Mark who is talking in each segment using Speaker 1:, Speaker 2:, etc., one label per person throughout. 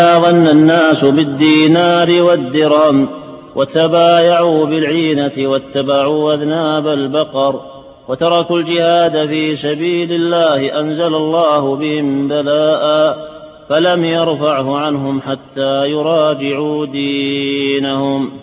Speaker 1: ظن الناس بالدينار والدرهم وتبايعوا بالعينة واتبعوا أذناب البقر وتركوا الجهاد في سبيل الله أنزل الله بهم بلاء فلم يرفعه عنهم حتى يراجعوا دينهم.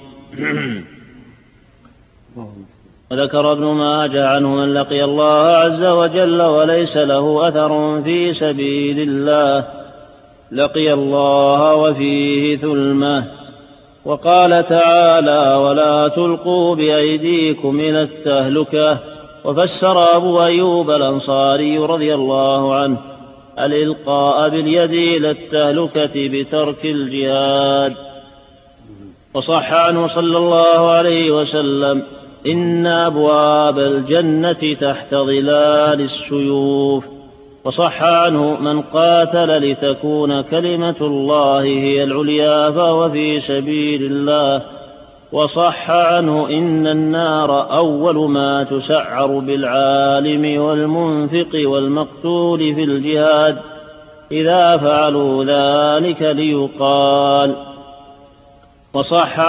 Speaker 1: وذكر ابن ماجه عنه من لقي الله عز وجل وليس له أثر في سبيل الله لقي الله وفيه ثلمة. وقال تعالى ولا تلقوا بأيديكم إلى التهلكة. وفسر أبو أيوب الأنصاري رضي الله عنه الإلقاء باليد إلى التهلكة بترك الجهاد. وصح عنه صلى الله عليه وسلم إن أبواب الجنة تحت ظلال السيوف. وصح عنه من قاتل لتكون كلمة الله هي العليا فهو في سبيل الله. وصح عنه إن النار أول ما تسعر بالعالم والمنفق والمقتول في الجهاد إذا فعلوا ذلك ليقال. وصح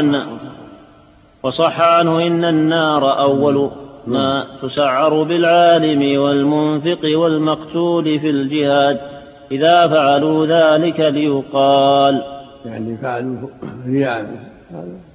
Speaker 1: عنه إن النار أول ما تسعر بالعالم والمنفق والمقتول في الجهاد إذا فعلوا ذلك ليقال.
Speaker 2: يعني فعلوا رياء.